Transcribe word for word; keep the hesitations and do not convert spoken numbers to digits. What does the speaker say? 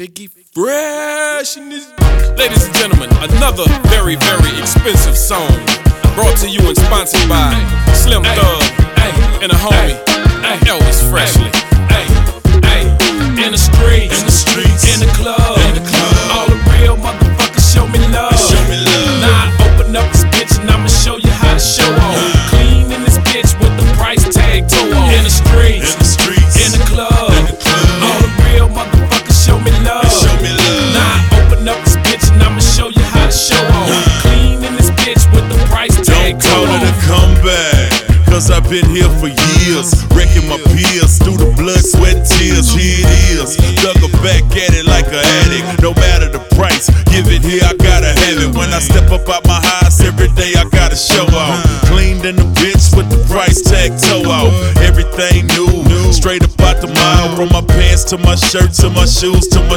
Biggie Fresh in this. Ladies and gentlemen, another very, very expensive song brought to you and sponsored by Slim Thug and a homie, Elvis Freshly. In the streets, in the streets, in the club, in the club. All the real motherfuckers show me love. Show me love. Now I open up this bitch and I'ma show you how to show off. Clean in this bitch with the price tag toe on. In the streets, in the streets, in the club, in the club. All the real motherfuckers show me love. Show me love. Now I open up this bitch and I'ma show you how to show off. Clean in this bitch with the price tag toe on. Don't call it a comeback, cause I've been here for years, wrecking my peers through the blood, sweat, and tears. Here it is, thug back at it like an addict. No matter the price, give it here, I gotta have it. When I step up out my house, every day I gotta show off. Cleaned in the bitch with the price tag toe off. Everything new, straight up out the mile. From my pants to my shirt to my shoes to my